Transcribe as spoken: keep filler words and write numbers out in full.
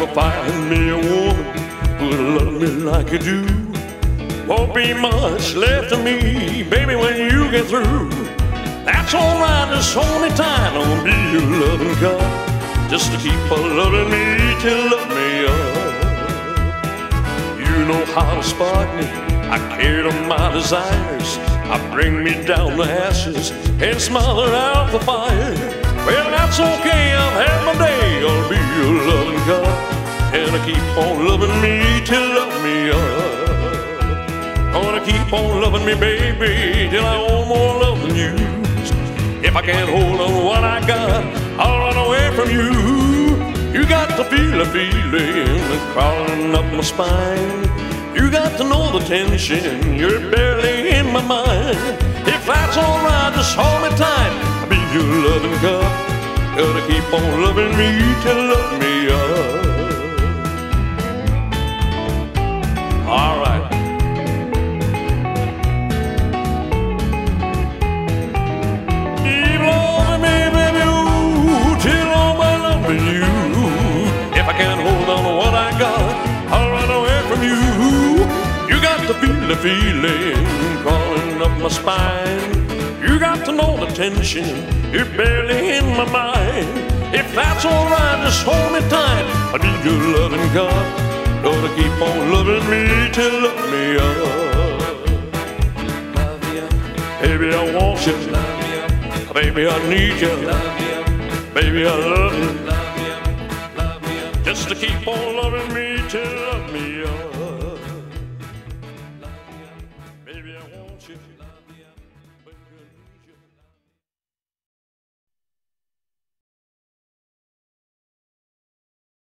ever find me a woman who'll love me like you do. Won't be much left of me, baby, when you get through. That's alright, just hold me tight, I'll be your loving God, just to keep on loving me till love me up. You know how to spark me, I care to my desires. I bring me down to ashes and smother out the fire. Well, that's okay, I've had my day, I'll be your loving God, and I keep on loving me till love me up. Gonna keep on loving me, baby, till I want more love than you. If I can't hold on to what I got, I'll run away from you. You got to feel a feeling crawling up my spine. You got to know the tension, you're barely in my mind. If that's alright, just hold me tight, I'll be your loving God. Gotta keep on loving me till love me up. Alright. Keep loving me, baby, ooh, till all my loving you. If I can't hold on to what I got, I'll run away from you. You got to feel the feeling crawling up my spine. You got to know the tension, you're barely in my mind. If that's alright, just hold me tight, I'll be your loving God. Gonna keep on loving me till love me up. Baby, I want you. Baby, I need you. Baby, I love you. Just to keep on loving me till love me up. Baby, I want you.